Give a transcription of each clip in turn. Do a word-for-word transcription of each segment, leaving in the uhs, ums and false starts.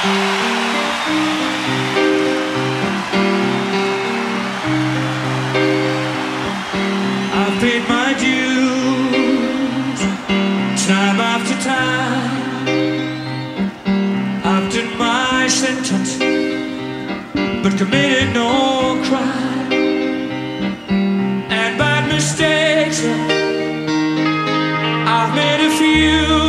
I've paid my dues time after time. I've done my sentence but committed no crime. And bad mistakes I've made a few.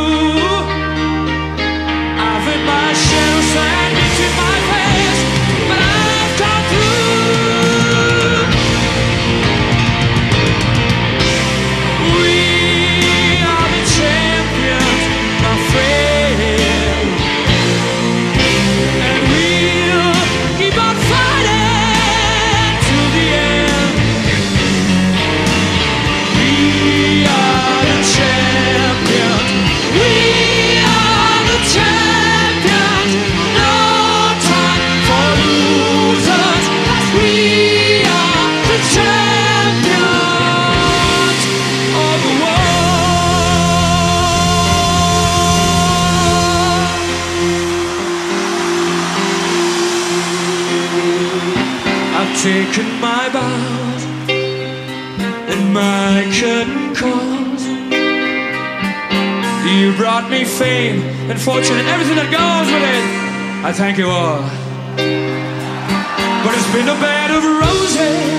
I've hit my shadow sandwich in my face, but I've come through. We are the champions, my friend, and we'll keep on fighting till the end. We are the champions. We are the champions. No time for losers. We are the champions of the world. I've taken my bows and my curtain calls. You brought me fame and fortune and everything that goes with it. I thank you all. But it's been a bed of roses